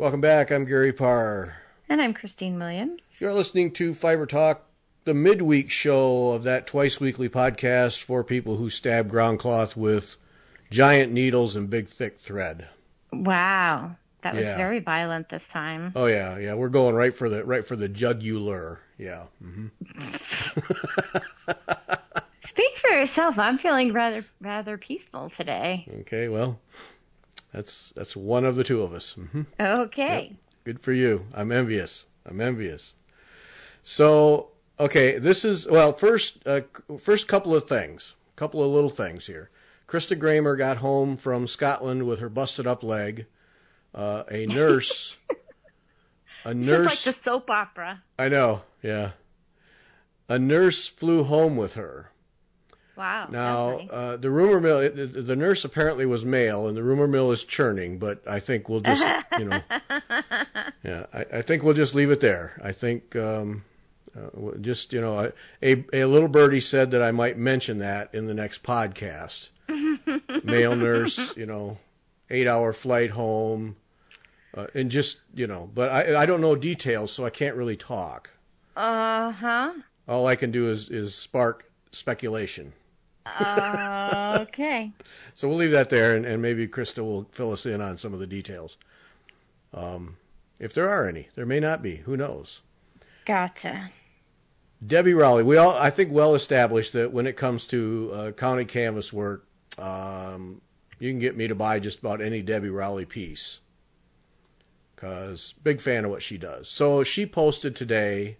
Welcome back. I'm Gary Parr. And I'm Christine Williams. You're listening to Fiber Talk, the midweek show of that twice-weekly podcast for people who stab ground cloth with giant needles and big, thick thread. Wow. That was very violent this time. Oh, yeah. We're going right for the jugular. Yeah. Mm-hmm. Speak for yourself. I'm feeling rather peaceful today. Okay, well, that's one of the two of us. Mm-hmm. Okay. Yep. Good for you. I'm envious. So, okay, this is, well, first couple of little things here. Krista Gramer got home from Scotland with her busted up leg. A nurse. This is like the soap opera. I know, yeah. A nurse flew home with her. Wow. Now, nice. The rumor mill, the nurse apparently was male, and the rumor mill is churning, but I think we'll just, I think we'll just leave it there. I think, a little birdie said that I might mention that in the next podcast. Male nurse, 8-hour flight home, and just, but I don't know details, so I can't really talk. Uh-huh. All I can do is spark speculation. Okay. So we'll leave that there, and maybe Krista will fill us in on some of the details. If there are any. There may not be. Who knows? Gotcha. Debbie Rowley. I think well established that when it comes to county canvas work, you can get me to buy just about any Debbie Rowley piece, because big fan of what she does. So she posted today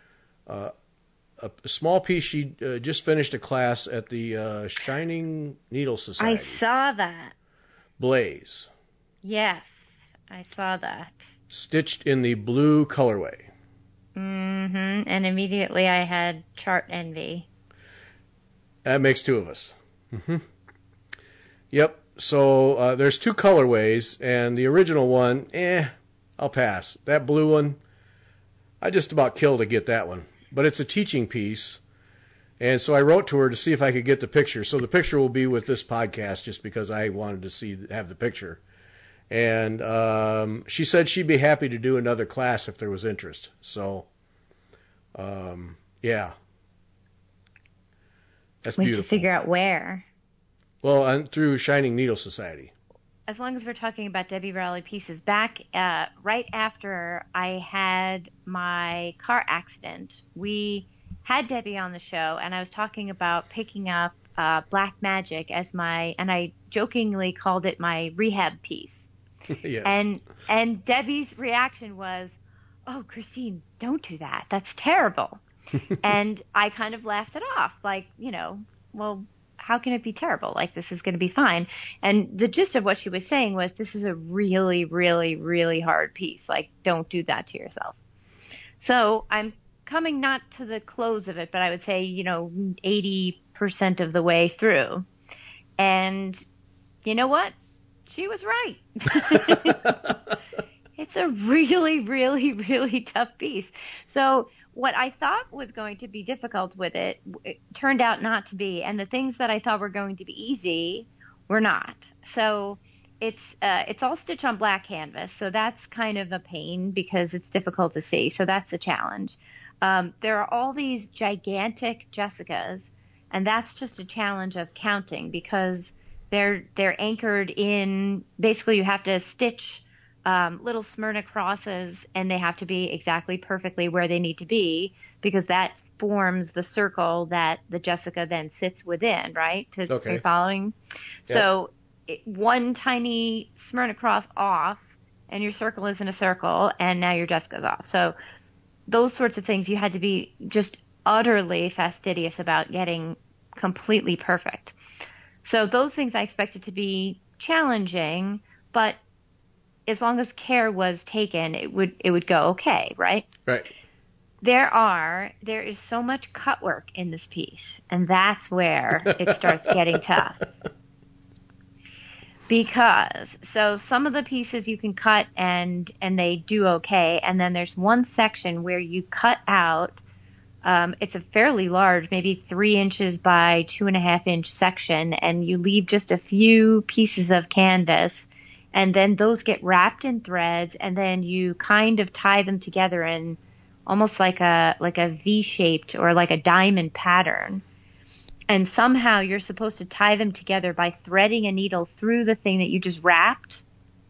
a small piece. She just finished a class at the Shining Needle Society. I saw that. Blaze. Yes, I saw that. Stitched in the blue colorway. Mm-hmm. And immediately I had chart envy. That makes two of us. Mm-hmm. Yep. So there's two colorways, and the original one, I'll pass. That blue one, I just about killed to get that one. But it's a teaching piece, and so I wrote to her to see if I could get the picture. So the picture will be with this podcast, just because I wanted to have the picture. And she said she'd be happy to do another class if there was interest. So, yeah. That's beautiful. We have to figure out where. Well, through Shining Needle Society. As long as we're talking about Debbie Rowley pieces, back right after I had my car accident, we had Debbie on the show, and I was talking about picking up Black Magic as and I jokingly called it my rehab piece. Yes. And Debbie's reaction was, "Oh, Christine, don't do that. That's terrible." And I kind of laughed it off, like, well, how can it be terrible? Like, this is going to be fine. And the gist of what she was saying was, this is a really, really, really hard piece. Like, don't do that to yourself. So I'm coming not to the close of it, but I would say, 80% of the way through. And you know what? She was right. It's a really, really, really tough piece. So what I thought was going to be difficult with it turned out not to be, and the things that I thought were going to be easy were not. So it's all stitched on black canvas, so that's kind of a pain because it's difficult to see. So that's a challenge. There are all these gigantic Jessicas, and that's just a challenge of counting because they're anchored in. Basically, you have to stitch little Smyrna crosses, and they have to be exactly perfectly where they need to be because that forms the circle that the Jessica then sits within, right? Okay. Are you following? Yep. So one tiny Smyrna cross off, and your circle isn't a circle, and now your Jessica's off. So those sorts of things you had to be just utterly fastidious about getting completely perfect. So those things I expected to be challenging, but as long as care was taken, it would go okay, right? Right. There is so much cut work in this piece, and that's where it starts getting tough. Because some of the pieces you can cut and they do okay, and then there's one section where you cut out. It's a fairly large, maybe 3 inches by 2.5 inch section, and you leave just a few pieces of canvas. and then those get wrapped in threads, and then you kind of tie them together in almost like a V-shaped or like a diamond pattern. And somehow you're supposed to tie them together by threading a needle through the thing that you just wrapped.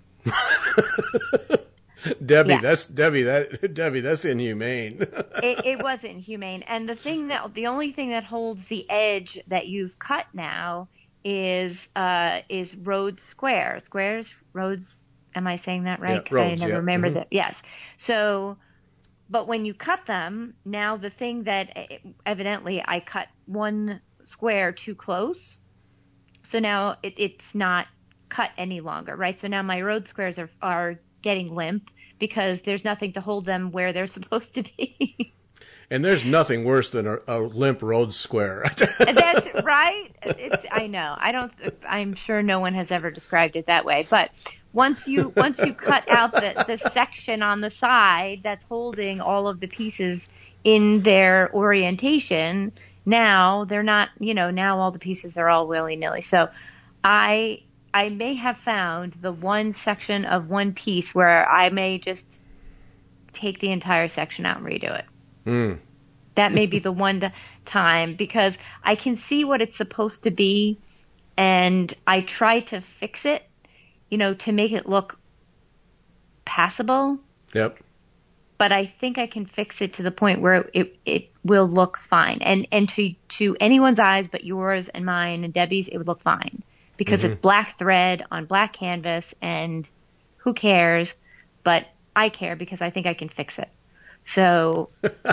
Debbie, Yeah. that's inhumane. It wasn't humane. And the only thing that holds the edge that you've cut now is Rhodes Rhodes. Am I saying that right? Yeah, 'Cause Rhodes, I never yeah. remember Mhm. that. Yes. So, but when you cut them, now the thing that evidently I cut one square too close. So now it's not cut any longer, right? So now my Rhodes squares are getting limp because there's nothing to hold them where they're supposed to be. And there's nothing worse than a limp Rhodes square. That's right. I know. I'm sure no one has ever described it that way. But once you cut out the section on the side that's holding all of the pieces in their orientation, now they're not, now all the pieces are all willy-nilly. So I may have found the one section of one piece where I may just take the entire section out and redo it. Mm. That may be the one time, because I can see what it's supposed to be, and I try to fix it, to make it look passable. Yep. But I think I can fix it to the point where it will look fine. And to anyone's eyes but yours and mine and Debbie's, it would look fine. Because it's black thread on black canvas, and who cares? But I care because I think I can fix it. So,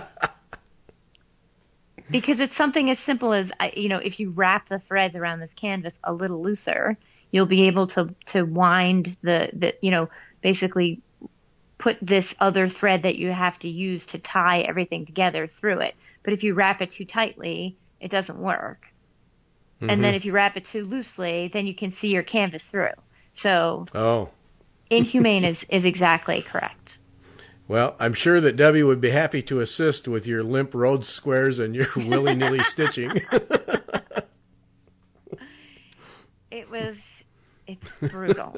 because it's something as simple as, if you wrap the threads around this canvas a little looser, you'll be able to wind basically put this other thread that you have to use to tie everything together through it. But if you wrap it too tightly, it doesn't work. Mm-hmm. And then if you wrap it too loosely, then you can see your canvas through. So, inhumane is exactly correct. Well, I'm sure that Debbie would be happy to assist with your limp Rhodes squares and your willy-nilly stitching. It's brutal.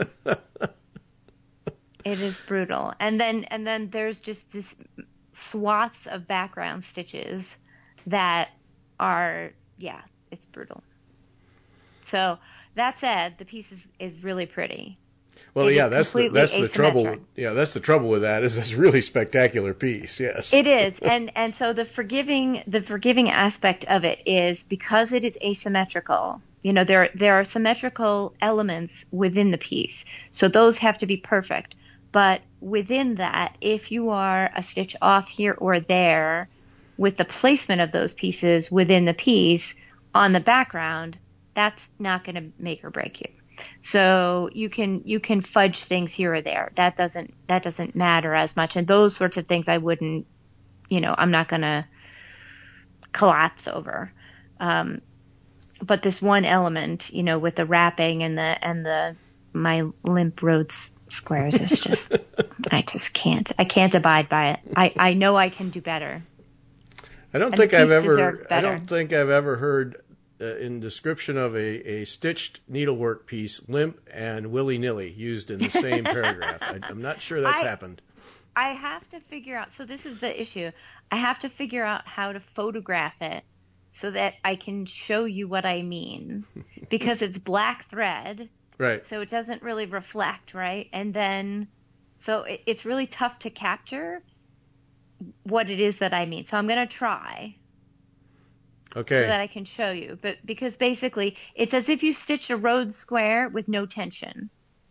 It is brutal. And then there's just this swaths of background stitches that are, it's brutal. So that said, the piece is really pretty. Well, that's the trouble. Yeah, that's the trouble with that, is it's a really spectacular piece. Yes, it is, and so the forgiving aspect of it is because it is asymmetrical. There are symmetrical elements within the piece, so those have to be perfect. But within that, if you are a stitch off here or there with the placement of those pieces within the piece on the background, that's not going to make or break you. So you can fudge things here or there. That doesn't matter as much. And those sorts of things I wouldn't, I'm not going to collapse over. But this one element, with the wrapping and my limp Rhodes squares is just, I can't abide by it. I know I can do better. I don't think I've ever heard in description of a stitched needlework piece, limp and willy-nilly used in the same paragraph. I'm not sure that's happened. I have to figure out, so this is the issue. I have to figure out how to photograph it so that I can show you what I mean, because it's black thread. Right. So it doesn't really reflect, right? And then, so it's really tough to capture what it is that I mean. So I'm going to try. Okay. So that I can show you. But because basically it's as if you stitched a Rhodes square with no tension.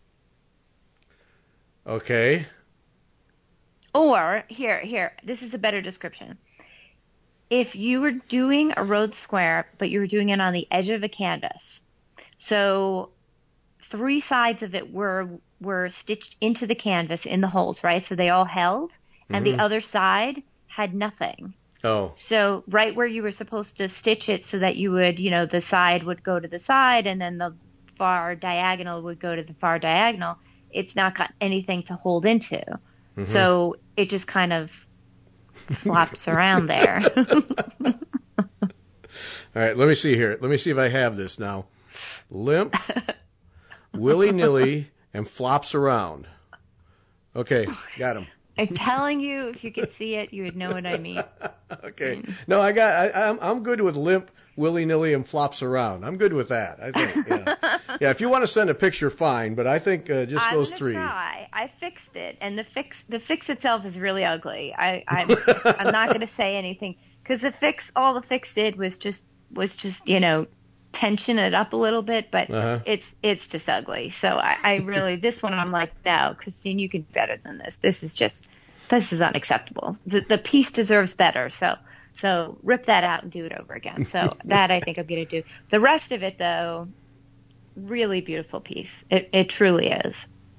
Okay. Or here, this is a better description. If you were doing a Rhodes square, but you were doing it on the edge of a canvas, so 3 sides of it were stitched into the canvas in the holes, right? So they all held, and the other side had nothing. Oh. So right where you were supposed to stitch it so that you would, the side would go to the side and then the far diagonal would go to the far diagonal, it's not got anything to hold into. Mm-hmm. So it just kind of flops around there. All right, let me see here. Let me see if I have this now. Limp, willy-nilly, and flops around. Okay, got him. I'm telling you, if you could see it, you would know what I mean. Okay. No, I'm good with limp, willy-nilly, and flops around. I'm good with that, I think. Yeah. Yeah, if you want to send a picture, fine, but I think just those three. Try. I fixed it, and the fix itself is really ugly. I'm not going to say anything because all the fix did was just tension it up a little bit, but it's just ugly. So I really, this one I'm like, no, Christine, you can do better than this. This is unacceptable. The piece deserves better. So rip that out and do it over again. So that I think I'm going to do. The rest of it, though, really beautiful piece. It truly is.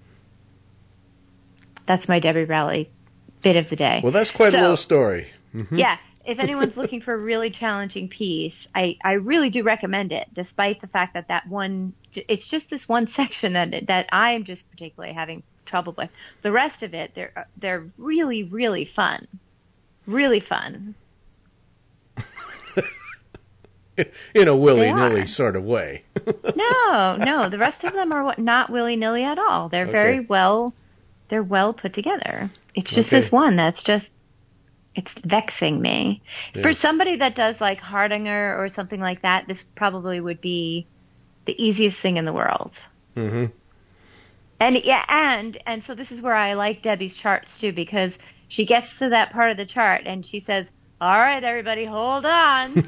That's my Debbie Rowley bit of the day. Well, that's quite a little story. Mm-hmm. Yeah. If anyone's looking for a really challenging piece, I really do recommend it, despite the fact that one, it's just this one section that I'm just particularly having trouble with. The rest of it, they're really, really fun. Really fun. In a willy-nilly sort of way. No. The rest of them are not willy-nilly at all. They're very well, they're well put together. It's just this one that's just, it's vexing me. Yeah. For somebody that does like Hardanger or something like that, this probably would be the easiest thing in the world. Mm-hmm. And so this is where I like Debbie's charts too, because she gets to that part of the chart and she says, "All right, everybody, hold on."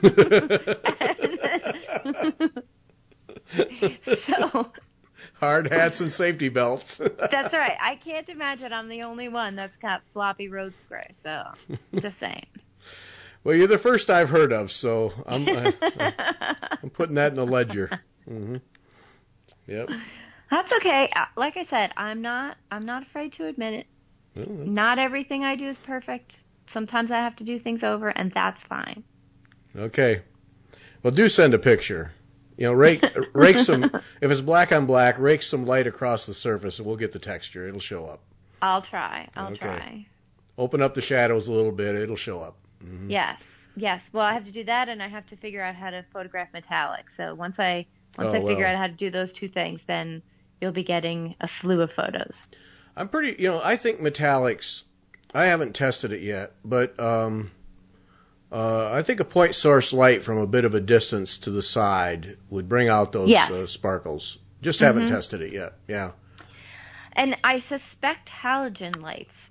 So hard hats and safety belts. That's right. I can't imagine I'm the only one that's got floppy road square. So, just saying. Well, you're the first I've heard of, so I'm putting that in the ledger. Mm-hmm. Yep. That's okay. Like I said, I'm not afraid to admit it. Well, not everything I do is perfect. Sometimes I have to do things over, and that's fine. Okay. Well, do send a picture. Rake some, if it's black on black, rake some light across the surface and we'll get the texture. It'll show up. I'll try. Open up the shadows a little bit. It'll show up. Mm-hmm. Yes. Well, I have to do that and I have to figure out how to photograph metallic. So once I figure out how to do those two things, then you'll be getting a slew of photos. I'm I think metallics, I haven't tested it yet, but, I think a point source light from a bit of a distance to the side would bring out those sparkles. Just haven't tested it yet. Yeah. And I suspect halogen lights.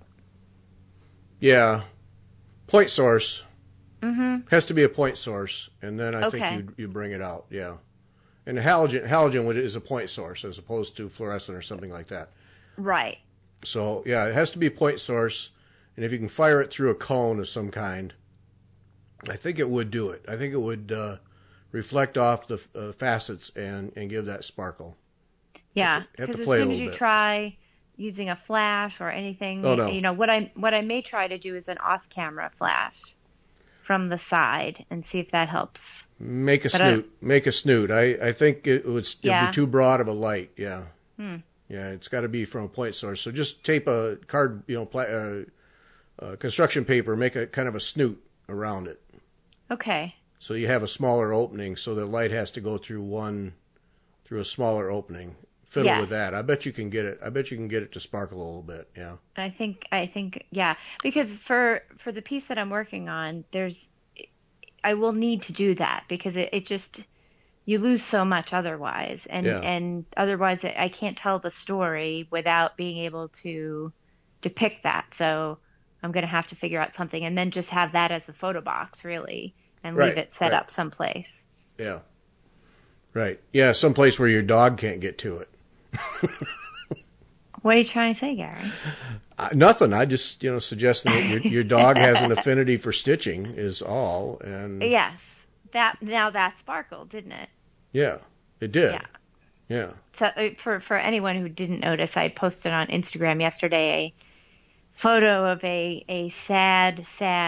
Yeah. Point source. Mm-hmm. Has to be a point source, and then I think you bring it out. Yeah. And halogen is a point source as opposed to fluorescent or something like that. Right. So, yeah, it has to be a point source, and if you can fire it through a cone of some kind, I think it would do it. I think it would reflect off the facets and give that sparkle. Yeah, because as soon as you try using a flash or anything, what I may try to do is an off-camera flash from the side and see if that helps. Make a snoot. I think it would be too broad of a light. Yeah. Yeah, it's got to be from a point source. So just tape a card, construction paper, make a kind of a snoot around it. Okay. So you have a smaller opening, so the light has to go through a smaller opening. Fiddle with that. I bet you can get it to sparkle a little bit. Yeah. I think yeah, because for the piece that I'm working on, I will need to do that because it just, you lose so much otherwise, and otherwise I can't tell the story without being able to depict that. So I'm going to have to figure out something and then just have that as the photo box, really, and leave it set up someplace. Yeah. Right. Yeah, someplace where your dog can't get to it. What are you trying to say, Gary? Nothing. I just, suggesting that your dog has an affinity for stitching is all. And yes. That sparkled, didn't it? Yeah, it did. Yeah. So for anyone who didn't notice, I posted on Instagram yesterday a photo of a sad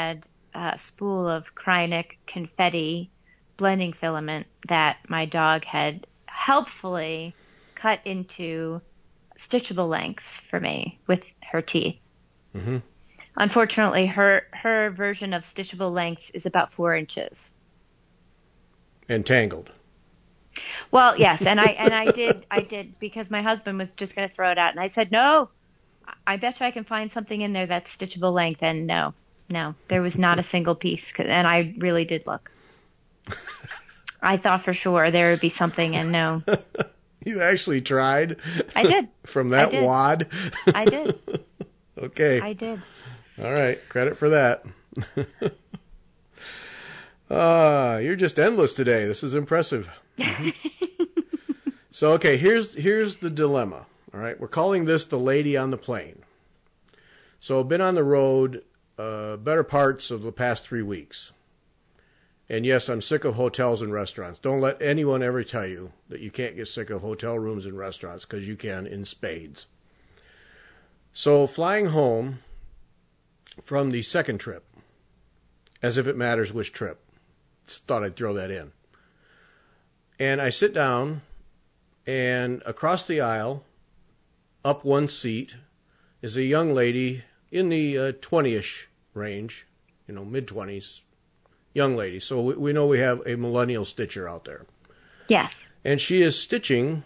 spool of Kreinik confetti blending filament that my dog had helpfully cut into stitchable lengths for me with her teeth. Mm-hmm. Unfortunately, her version of stitchable lengths is about 4 inches. And tangled. Well, yes, and I did because my husband was just going to throw it out, and I said no. I bet you I can find something in there that's stitchable length, and no, no, there was not a single piece, and I really did look. I thought for sure there would be something, and no. You actually tried? I did. From that wad? I did. Okay. I did. All right. Credit for that. You're just endless today. This is impressive. Mm-hmm. So, okay, here's the dilemma. All right. We're calling this the lady on the plane. So I've been on the road better parts of the past 3 weeks. And yes, I'm sick of hotels and restaurants. Don't let anyone ever tell you that you can't get sick of hotel rooms and restaurants, because you can in spades. So flying home from the second trip, as if it matters which trip. Just thought I'd throw that in. And I sit down, and across the aisle, up one seat, is a young lady in the 20-ish range, mid-20s. Young lady. So we know we have a millennial stitcher out there. Yes. And she is stitching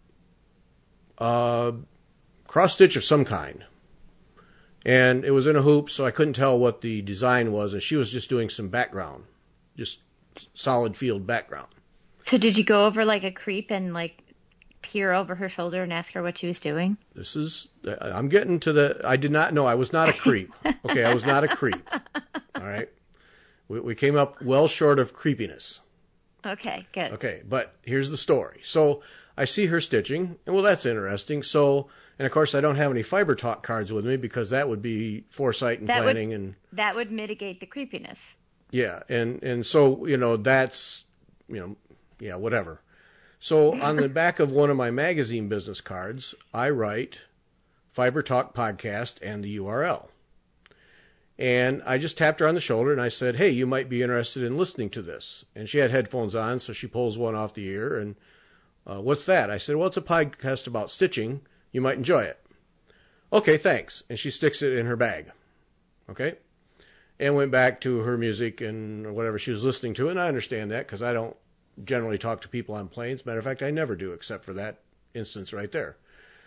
cross stitch of some kind. And it was in a hoop, so I couldn't tell what the design was. And she was just doing some background, just solid field background. So did you go over like a creep and like peer over her shoulder and ask her what she was doing? I'm getting to I did not know. I was not a creep. Okay, I was not a creep. All right. We came up well short of creepiness. Okay, good. Okay, but here's the story. So I see her stitching, and well, that's interesting. So, and of course, I don't have any Fiber Talk cards with me, because that would be foresight and planning. That would mitigate the creepiness. Yeah, and so, that's, yeah, whatever. So on the back of one of my magazine business cards, I write Fiber Talk Podcast and the URL. And I just tapped her on the shoulder and I said, hey, you might be interested in listening to this. And she had headphones on, so she pulls one off the ear. And what's that? I said, well, it's a podcast about stitching. You might enjoy it. Okay, thanks. And she sticks it in her bag. Okay? And went back to her music and whatever she was listening to. And I understand that, because I don't generally talk to people on planes. Matter of fact, I never do, except for that instance right there.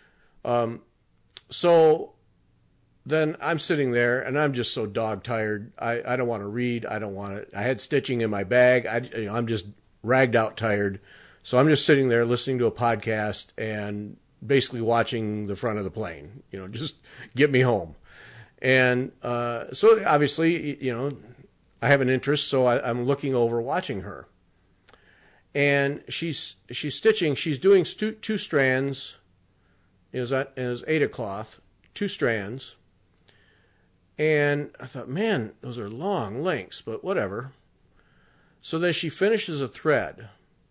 So then I'm sitting there and I'm just so dog tired. I don't want to read. I don't want to. I had stitching in my bag. I'm just ragged out tired. So I'm just sitting there listening to a podcast and basically watching the front of the plane, just get me home. And so obviously, I have an interest. So I'm looking over watching her. And she's stitching. She's doing two strands. It was Aida cloth, 2 strands. And I thought, man, those are long lengths, but whatever. So then she finishes a thread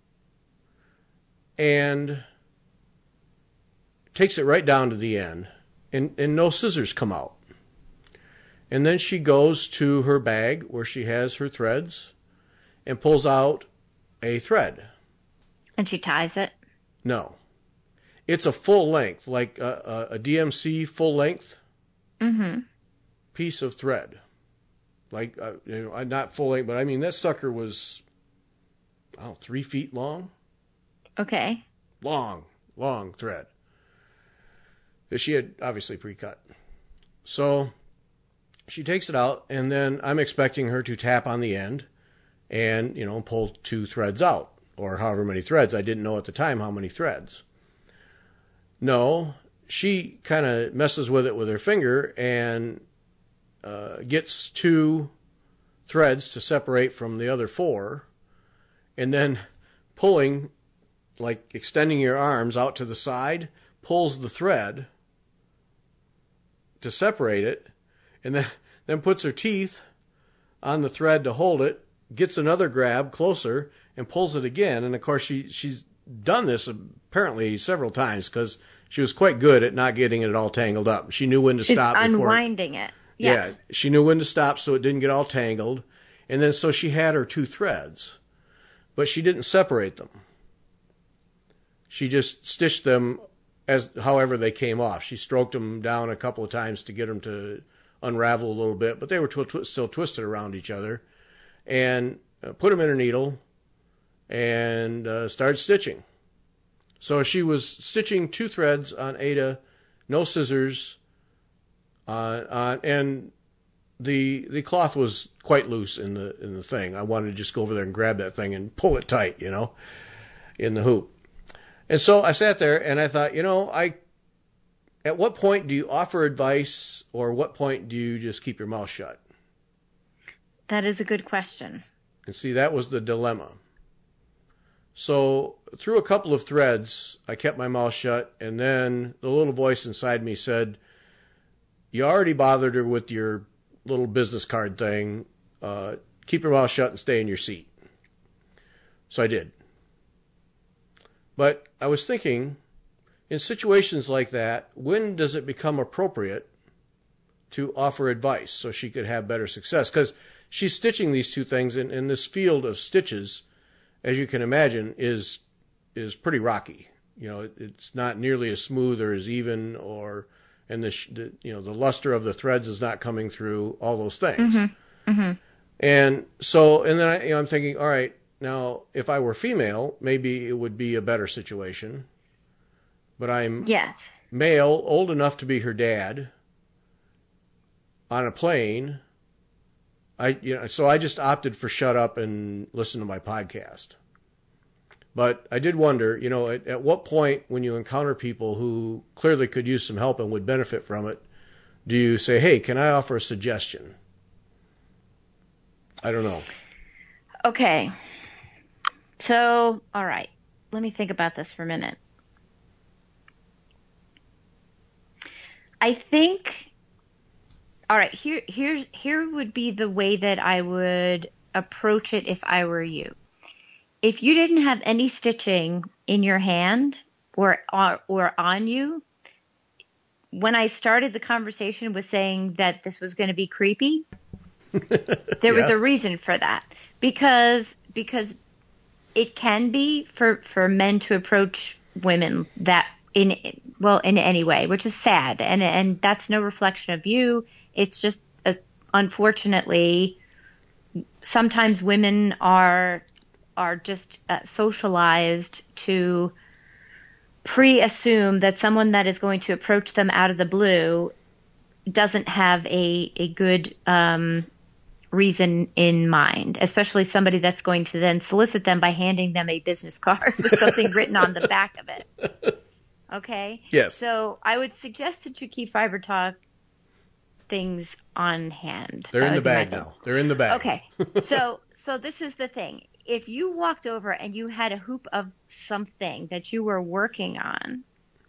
and takes it right down to the end, and no scissors come out. And then she goes to her bag where she has her threads and pulls out a thread. And she ties it? No. It's a full length, like a DMC full length. Mm-hmm. Piece of thread, like not full length, but I mean that sucker was 3 feet long. Okay. Long thread that she had obviously pre-cut. So she takes it out, and then I'm expecting her to tap on the end and pull 2 threads out, or however many threads. I didn't know at the time how many threads. No, she kind of messes with it with her finger and gets 2 threads to separate from the other 4, and then pulling, like extending your arms out to the side, pulls the thread to separate it, and then puts her teeth on the thread to hold it, gets another grab closer, and pulls it again. And of course she's done this apparently several times, because she was quite good at not getting it all tangled up. She knew when to stop before unwinding it. Yeah, she knew when to stop so it didn't get all tangled. And then so she had her 2 threads, but she didn't separate them. She just stitched them as however they came off. She stroked them down a couple of times to get them to unravel a little bit, but they were still twisted around each other. And put them in her needle, and started stitching. So she was stitching 2 threads on Ada, no scissors, and the cloth was quite loose in the thing. I wanted to just go over there and grab that thing and pull it tight, in the hoop. And so I sat there and I thought, at what point do you offer advice, or what point do you just keep your mouth shut? That is a good question. And see, that was the dilemma. So through a couple of threads, I kept my mouth shut, and then the little voice inside me said, you already bothered her with your little business card thing. Keep your mouth shut and stay in your seat. So I did. But I was thinking, in situations like that, when does it become appropriate to offer advice so she could have better success? Because she's stitching these 2 things, and this field of stitches, as you can imagine, is pretty rocky. It's not nearly as smooth or as even, and the luster of the threads is not coming through, all those things. Mm-hmm. Mm-hmm. And so, and then I'm thinking, all right, now if I were female, maybe it would be a better situation. But I'm male, old enough to be her dad, on a plane. So I just opted for shut up and listen to my podcast. But I did wonder, at what point, when you encounter people who clearly could use some help and would benefit from it, do you say, hey, can I offer a suggestion? I don't know. Okay. So, all right. Let me think about this for a minute. I think, all right, here would be the way that I would approach it if I were you. If you didn't have any stitching in your hand or on you, when I started the conversation with saying that this was going to be creepy, there was a reason for that. Because it can be for men to approach women that in any way, which is sad, and that's no reflection of you. It's just unfortunately sometimes women are just socialized to pre-assume that someone that is going to approach them out of the blue doesn't have a good reason in mind, especially somebody that's going to then solicit them by handing them a business card with something written on the back of it. Okay? Yes. So I would suggest that you keep Fiber Talk things on hand. They're in the bag now. They're in the bag. Okay. So this is the thing. If you walked over and you had a hoop of something that you were working on,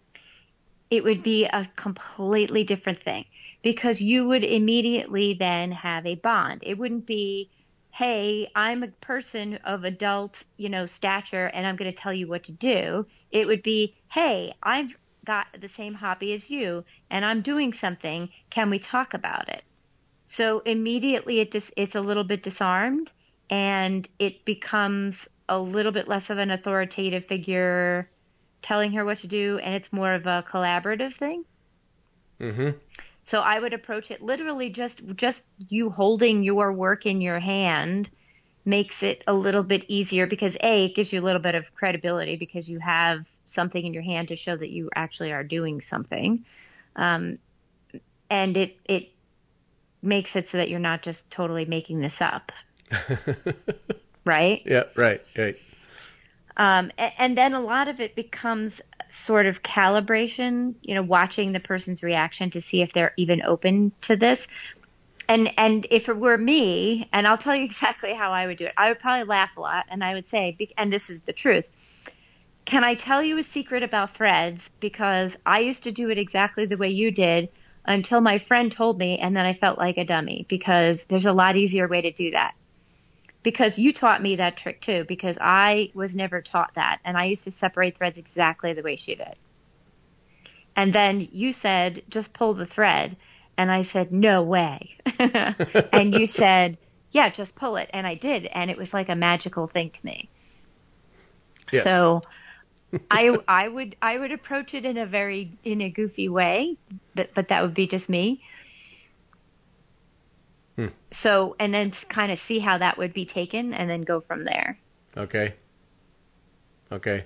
it would be a completely different thing, because you would immediately then have a bond. It wouldn't be, hey, I'm a person of adult, stature, and I'm going to tell you what to do. It would be, hey, I've got the same hobby as you, and I'm doing something. Can we talk about it? So immediately it's a little bit disarmed, and it becomes a little bit less of an authoritative figure telling her what to do, and it's more of a collaborative thing. Mm-hmm. So I would approach it literally just you holding your work in your hand makes it a little bit easier, because it gives you a little bit of credibility because you have something in your hand to show that you actually are doing something. And it makes it so that you're not just totally making this up. Right? Yeah, right. And then a lot of it becomes sort of calibration, watching the person's reaction to see if they're even open to this. And if it were me, and I'll tell you exactly how I would do it, I would probably laugh a lot, and I would say, and this is the truth, can I tell you a secret about threads? Because I used to do it exactly the way you did until my friend told me, and then I felt like a dummy, because there's a lot easier way to do that. Because you taught me that trick too, because I was never taught that, and I used to separate threads exactly the way she did. And then you said, just pull the thread. And I said, no way. And you said, yeah, just pull it. And I did. And it was like a magical thing to me. Yes. So I would approach it in a goofy way, but that would be just me. So, and then kind of see how that would be taken and then go from there. Okay. Okay.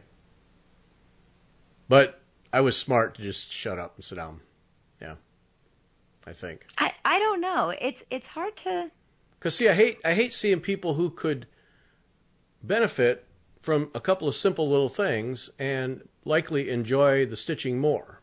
But I was smart to just shut up and sit down. Yeah, I think. I don't know. It's hard to. Because see, I hate seeing people who could benefit from a couple of simple little things and likely enjoy the stitching more.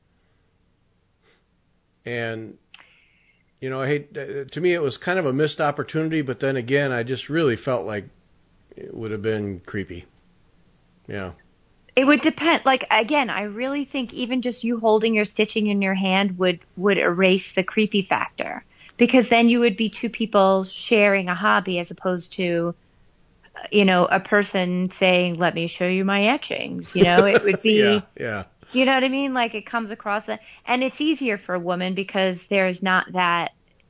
And I hate. To me, it was kind of a missed opportunity. But then again, I just really felt like it would have been creepy. Yeah. It would depend. Like, again, I really think even just you holding your stitching in your hand would erase the creepy factor, because then you would be two people sharing a hobby as opposed to, a person saying, let me show you my etchings. It would be, yeah. Do you know what I mean? Like, it comes across that, and it's easier for a woman because there's not that,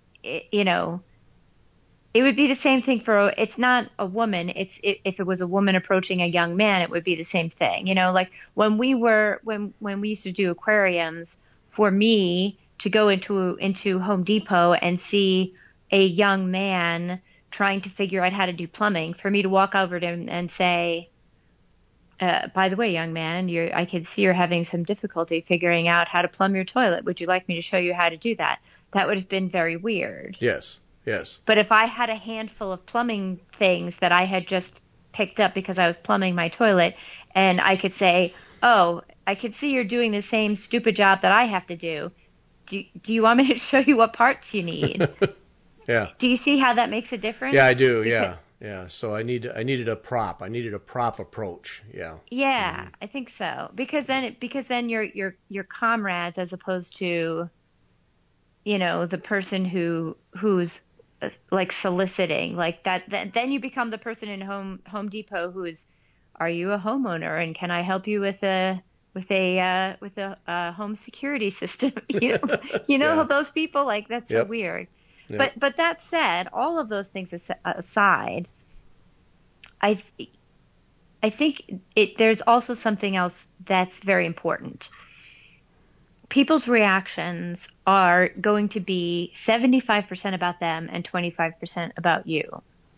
it would be the same thing it's not a woman. If it was a woman approaching a young man, it would be the same thing. Like when we used to do aquariums, for me to go into Home Depot and see a young man trying to figure out how to do plumbing, for me to walk over to him and say, by the way, young man, I can see you're having some difficulty figuring out how to plumb your toilet. Would you like me to show you how to do that? That would have been very weird. Yes. Yes. But if I had a handful of plumbing things that I had just picked up because I was plumbing my toilet, and I could say, oh, I could see you're doing the same stupid job that I have to do. Do you want me to show you what parts you need? Yeah. Do you see how that makes a difference? Yeah, I do. Yeah. So I needed a prop. I needed a prop approach. Yeah. Yeah, mm-hmm. I think so. Because then you're comrades as opposed to, the person who's like soliciting like that. Then you become the person in Home Depot who's, are you a homeowner and can I help you with a home security system? Yeah. Those people, like, that's so weird. Yep. But that said, all of those things aside, I think there's also something else that's very important. People's reactions are going to be 75% about them and 25% about you.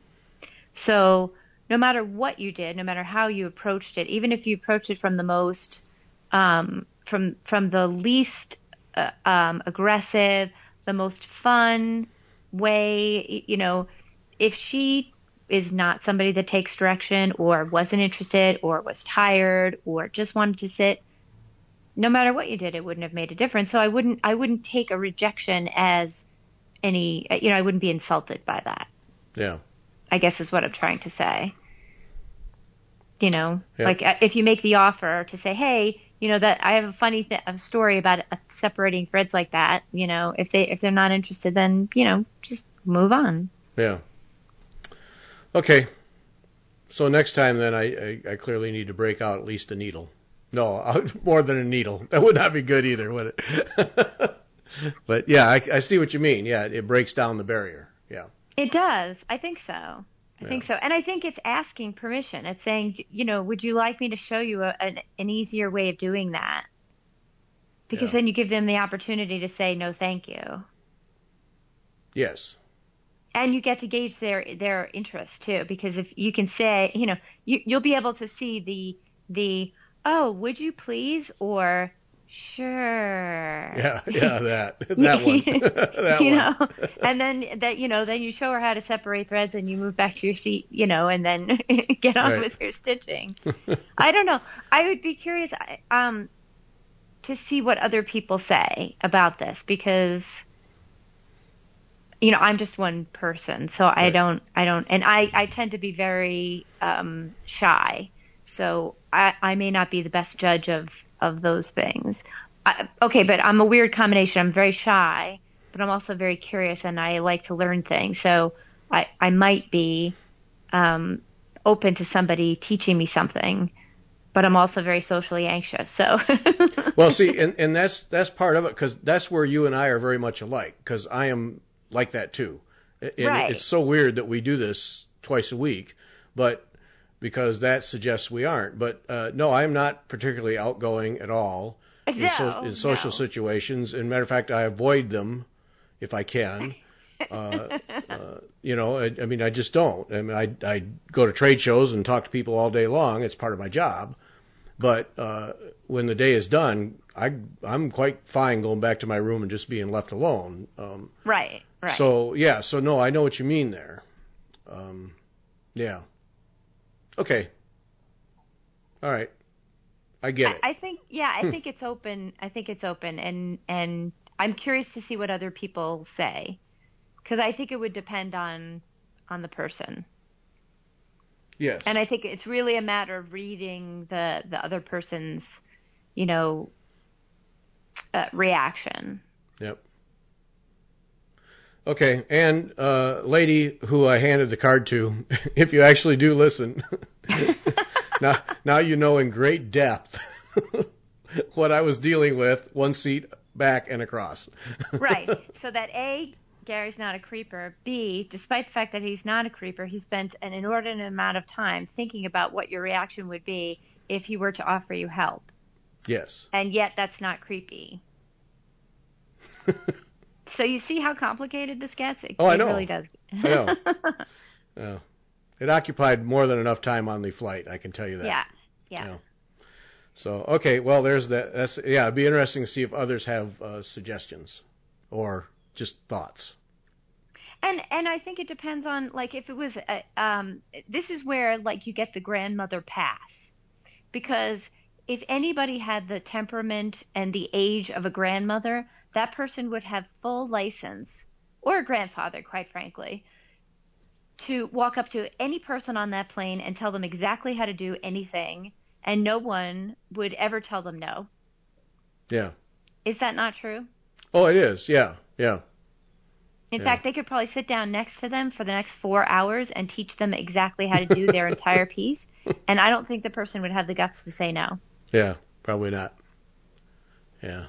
So no matter what you did, no matter how you approached it, even if you approached it from the most, from the least aggressive, the most fun way, if she is not somebody that takes direction or wasn't interested or was tired or just wanted to sit, no matter what you did, it wouldn't have made a difference. So I wouldn't take a rejection as any, I wouldn't be insulted by that. Yeah. I guess is what I'm trying to say. Yeah. Like if you make the offer to say, hey, that I have a funny a story about separating threads like that, if they're not interested, then, just move on. Yeah. Okay. So next time then I clearly need to break out at least a needle. No, more than a needle. That would not be good either, would it? But yeah, I see what you mean. Yeah, it breaks down the barrier. Yeah. It does. I think so. I think so. And I think it's asking permission. It's saying, would you like me to show you an easier way of doing that? Because then you give them the opportunity to say, no, thank you. Yes. And you get to gauge their interest too, because if you can say, you'll be able to see the oh, would you please, or sure. Yeah, that one. That one. And then then you show her how to separate threads and you move back to your seat, and then get on with your stitching. I don't know. I would be curious to see what other people say about this, because I'm just one person, so I don't, and I tend to be very shy. So I may not be the best judge of those things. But I'm a weird combination. I'm very shy, but I'm also very curious, and I like to learn things. So I might be open to somebody teaching me something, but I'm also very socially anxious. So well, see, and that's part of it, because that's where you and I are very much alike, because I am like that too. And it's so weird that we do this twice a week, but because that suggests we aren't. But no, I'm not particularly outgoing at all in social situations. And matter of fact, I avoid them if I can. I mean, I just don't. I mean, I go to trade shows and talk to people all day long. It's part of my job. But when the day is done, I'm quite fine going back to my room and just being left alone. Right. So, yeah. So, no, I know what you mean there. Yeah. Okay. All right. I get it. I think it's open. I think it's open, and I'm curious to see what other people say, because I think it would depend on the person. Yes. And I think it's really a matter of reading the other person's, reaction. Yep. Okay, and lady who I handed the card to, if you actually do listen, now you know in great depth what I was dealing with, one seat back and across. Right. So that A, Gary's not a creeper. B, despite the fact that he's not a creeper, he spent an inordinate amount of time thinking about what your reaction would be if he were to offer you help. Yes. And yet that's not creepy. So you see how complicated this gets? It I know. Really does. I know. Yeah. It occupied more than enough time on the flight, I can tell you that. Yeah. You know. So, okay, well, there's that. It'd be interesting to see if others have suggestions or just thoughts. And I think it depends on, like, if it was, this is where, like, you get the grandmother pass. Because if anybody had the temperament and the age of a grandmother, that person would have full license, or a grandfather, quite frankly, to walk up to any person on that plane and tell them exactly how to do anything, and no one would ever tell them no. Yeah. Is that not true? Oh, it is. Yeah. In fact, they could probably sit down next to them for the next 4 hours and teach them exactly how to do their entire piece, and I don't think the person would have the guts to say no. Yeah, probably not. Yeah.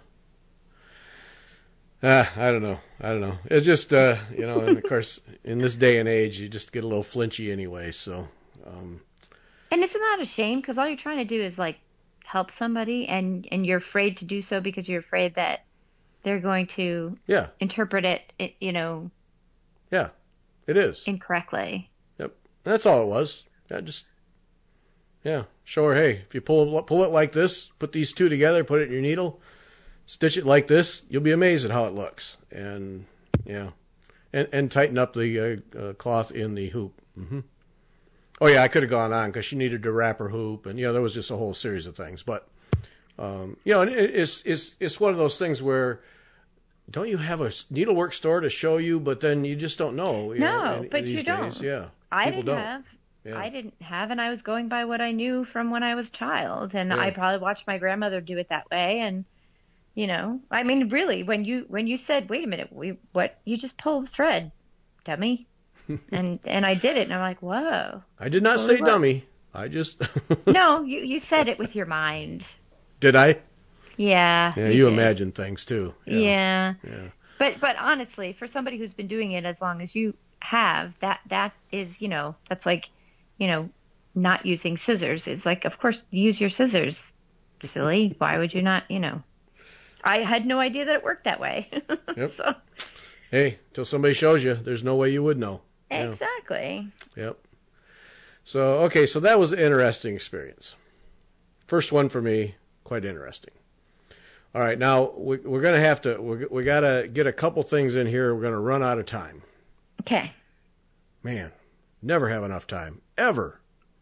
I don't know. It's just, and of course, in this day and age, you just get a little flinchy anyway, so. And isn't that a shame? Because all you're trying to do is, like, help somebody, and you're afraid to do so because you're afraid that they're going to interpret it, Yeah, it is. Incorrectly. Yep. That's all it was. Show her, hey, if you pull it like this, put these two together, put it in your needle, stitch it like this, you'll be amazed at how it looks. And, and tighten up the cloth in the hoop. Mm-hmm. Oh, yeah, I could have gone on because she needed to wrap her hoop. And, there was just a whole series of things. But, and it's one of those things where don't you have a needlework store to show you, but then you just don't know. But you don't. Days. Yeah. I didn't have, and I was going by what I knew from when I was a child. And I probably watched my grandmother do it that way. And, I mean, really, when you said, wait a minute, you just pull the thread, dummy. and I did it, and I'm like, whoa. I did not say dummy. I just... No, you said it with your mind. Did I? Yeah. Yeah, you imagine things too. Yeah. But honestly, for somebody who's been doing it as long as you have, that is, that's like, not using scissors. It's like, of course, use your scissors. Silly. Why would you not, I had no idea that it worked that way. Yep. So. Hey, till somebody shows you, there's no way you would know. Exactly. Yep. So that was an interesting experience. First one for me, quite interesting. All right, now we're going to have to, we got to get a couple things in here. We're going to run out of time. Okay. Man, never have enough time. Ever.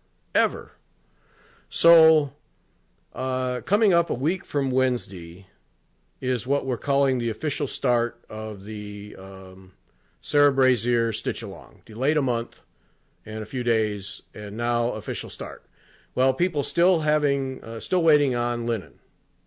So, coming up a week from Wednesday is what we're calling the official start of the Sarah Brazier Stitch Along. Delayed a month and a few days, and now official start. Well, people still waiting on linen.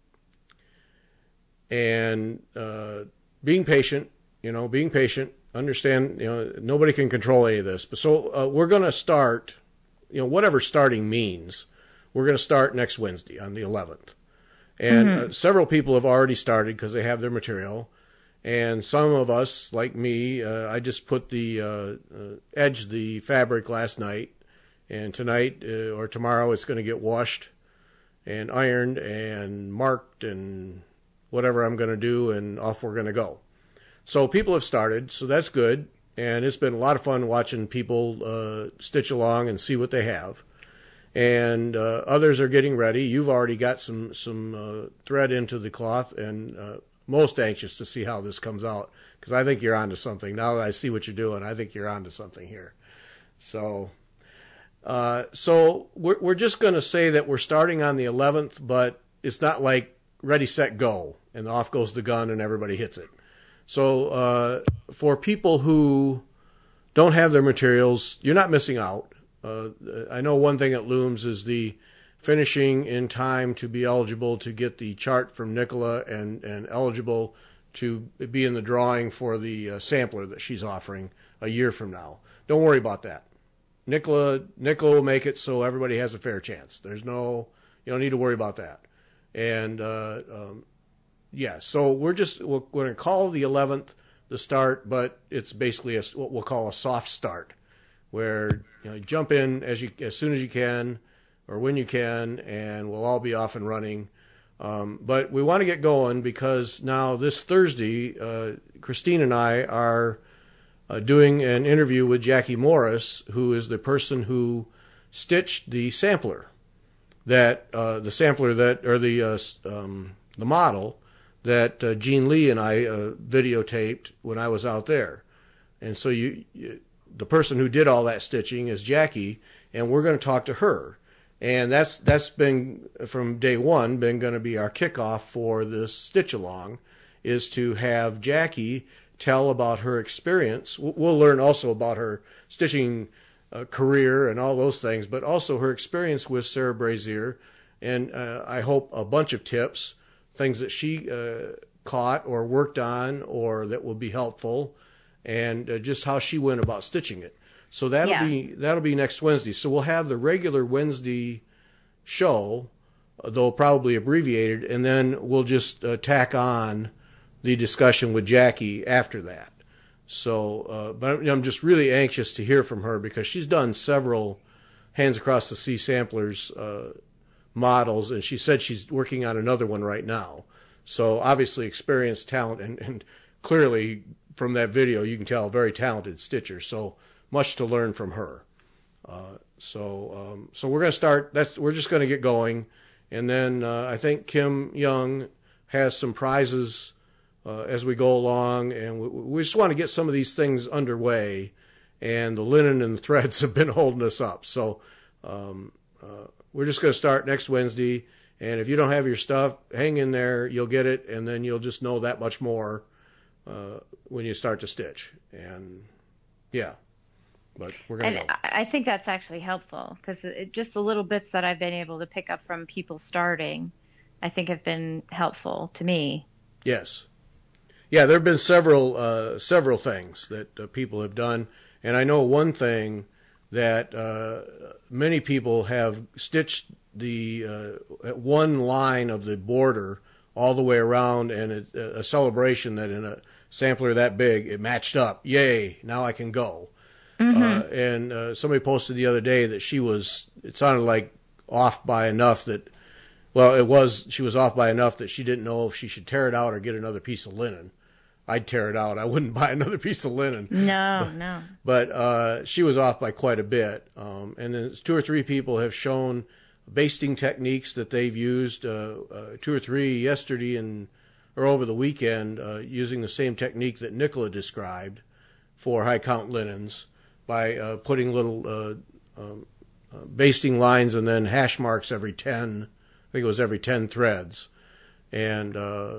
And being patient, understand, nobody can control any of this. But so we're going to start, whatever starting means, we're going to start next Wednesday on the 11th. And several people have already started because they have their material. And some of us, like me, I just put edged the fabric last night. And tonight or tomorrow it's going to get washed and ironed and marked and whatever I'm going to do, and off we're going to go. So people have started, so that's good. And it's been a lot of fun watching people stitch along and see what they have. And others are getting ready. You've already got some thread into the cloth, and most anxious to see how this comes out, because I think you're onto something. Now that I see what you're doing, I think you're onto something here. So we're just going to say that we're starting on the 11th, but it's not like ready, set, go, and off goes the gun and everybody hits it. So for people who don't have their materials, you're not missing out. I know one thing that looms is the finishing in time to be eligible to get the chart from Nicola and eligible to be in the drawing for the sampler that she's offering a year from now. Don't worry about that. Nicola will make it so everybody has a fair chance. You don't need to worry about that. And so we're going to call the 11th the start, but it's basically what we'll call a soft start, where you jump in as soon as you can or when you can, and we'll all be off and running. But we want to get going because now this Thursday, Christine and I are doing an interview with Jackie Morris, who is the person who stitched the sampler the model that Gene Lee and I videotaped when I was out there. And so the person who did all that stitching is Jackie, and we're going to talk to her. And that's been, from day one, going to be our kickoff for this stitch along, is to have Jackie tell about her experience. We'll learn also about her stitching career and all those things, but also her experience with Sarah Brazier, and I hope a bunch of tips, things that she caught or worked on or that will be helpful, and just how she went about stitching it. So that'll be next Wednesday. So we'll have the regular Wednesday show, though probably abbreviated, and then we'll just tack on the discussion with Jackie after that. So, but I'm just really anxious to hear from her because she's done several Hands Across the Sea samplers models, and she said she's working on another one right now. So obviously experienced talent, and clearly from that video you can tell very talented stitcher. So much to learn from her. So we're going to start. We're just going to get going, and then I think Kim Young has some prizes as we go along, and we just want to get some of these things underway. And the linen and the threads have been holding us up. So we're just going to start next Wednesday. And if you don't have your stuff, hang in there. You'll get it, and then you'll just know that much more when you start to stitch. And yeah. But we're going to go. I think that's actually helpful because just the little bits that I've been able to pick up from people starting, I think have been helpful to me. Yes. Yeah, there have been several things that people have done. And I know one thing that many people have stitched at one line of the border all the way around, and a celebration that in a sampler that big, it matched up. Yay, now I can go. Mm-hmm. And somebody posted the other day that it sounded like off by enough that, she was off by enough that she didn't know if she should tear it out or get another piece of linen. I'd tear it out. I wouldn't buy another piece of linen. No. But she was off by quite a bit. And then 2 or 3 people have shown basting techniques that they've used, 2 or 3 yesterday or over the weekend, using the same technique that Nicola described for high count linens, by putting little basting lines and then hash marks every 10, I think it was every 10 threads. And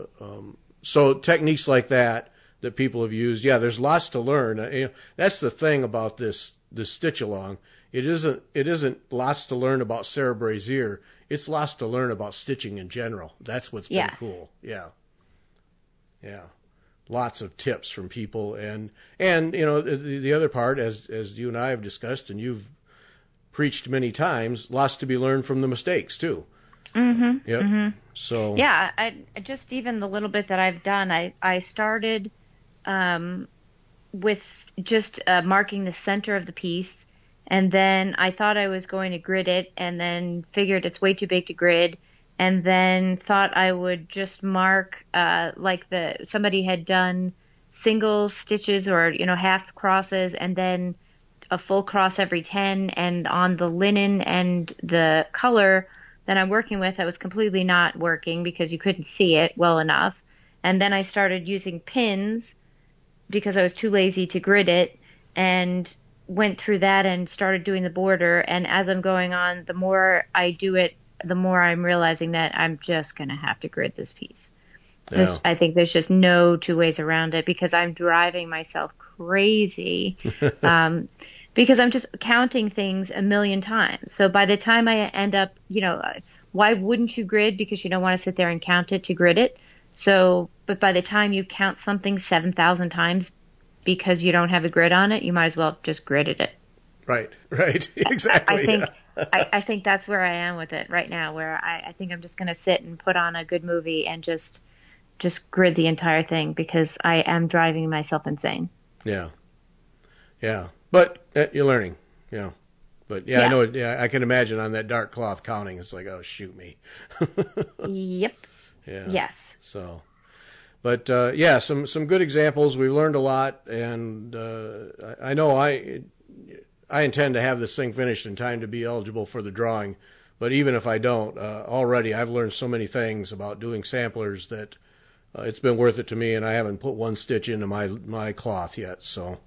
so techniques like that people have used. Yeah, there's lots to learn. That's the thing about this stitch along. It isn't lots to learn about Sarah Brazier. It's lots to learn about stitching in general. That's what's been cool. Yeah. Yeah. Lots of tips from people, and the other part, as you and I have discussed, and you've preached many times, lots to be learned from the mistakes too. Mm-hmm. Yep. Mm-hmm. So yeah, I just even the little bit that I've done, I started with just marking the center of the piece, and then I thought I was going to grid it, and then figured it's way too big to grid. And then thought I would just mark, somebody had done single stitches or, half crosses and then a full cross every 10. And on the linen and the color that I'm working with, that was completely not working because you couldn't see it well enough. And then I started using pins because I was too lazy to grid it, and went through that and started doing the border. And as I'm going on, the more I do it, the more I'm realizing that I'm just going to have to grid this piece. Yeah. I think there's just no two ways around it because I'm driving myself crazy because I'm just counting things a million times. So by the time I end up, why wouldn't you grid? Because you don't want to sit there and count it to grid it. So, but by the time you count something 7,000 times because you don't have a grid on it, you might as well have just gridded it. Right. Exactly. I think that's where I am with it right now, where I think I'm just going to sit and put on a good movie and just grid the entire thing because I am driving myself insane. Yeah. But you're learning. Yeah. But yeah, I know. Yeah, I can imagine on that dark cloth counting. It's like, oh, shoot me. Yep. Yeah. Yes. So, but some good examples. We've learned a lot, and I know I intend to have this thing finished in time to be eligible for the drawing. But even if I don't, already I've learned so many things about doing samplers that it's been worth it to me, and I haven't put one stitch into my cloth yet. So,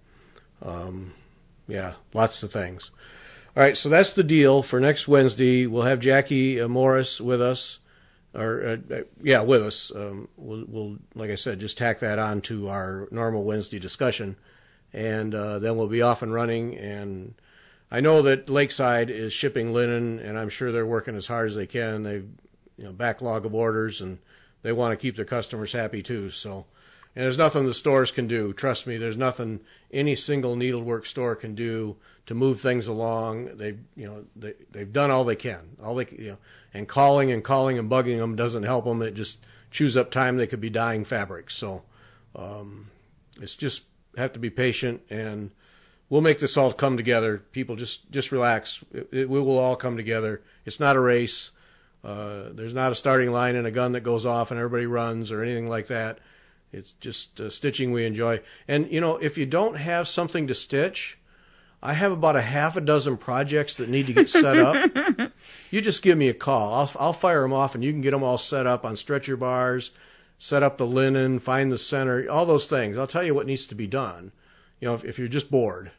lots of things. All right, so that's the deal for next Wednesday. We'll have Jackie Morris with us, with us. We'll, like I said, just tack that on to our normal Wednesday discussion, and then we'll be off and running. And I know that Lakeside is shipping linen, and I'm sure they're working as hard as they can. They've backlog of orders, and they want to keep their customers happy too. So, and there's nothing the stores can do. Trust me, there's nothing any single needlework store can do to move things along. They've done all they can. And calling and bugging them doesn't help them. It just chews up time they could be dyeing fabrics. So, it's just have to be patient, and we'll make this all come together. People just relax. We will all come together. It's not a race. There's not a starting line and a gun that goes off and everybody runs or anything like that. It's just stitching we enjoy. And, if you don't have something to stitch, I have about a half a dozen projects that need to get set up. You just give me a call. I'll fire them off, and you can get them all set up on stretcher bars, set up the linen, find the center, all those things. I'll tell you what needs to be done. If you're just bored,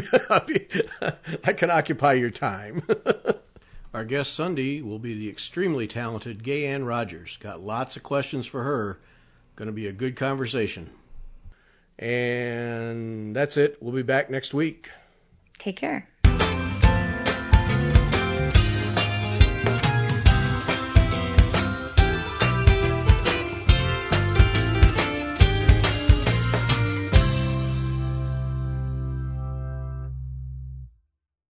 I can occupy your time. Our guest Sunday will be the extremely talented Gay Ann Rogers. Got lots of questions for her. Going to be a good conversation. And that's it. We'll be back next week. Take care.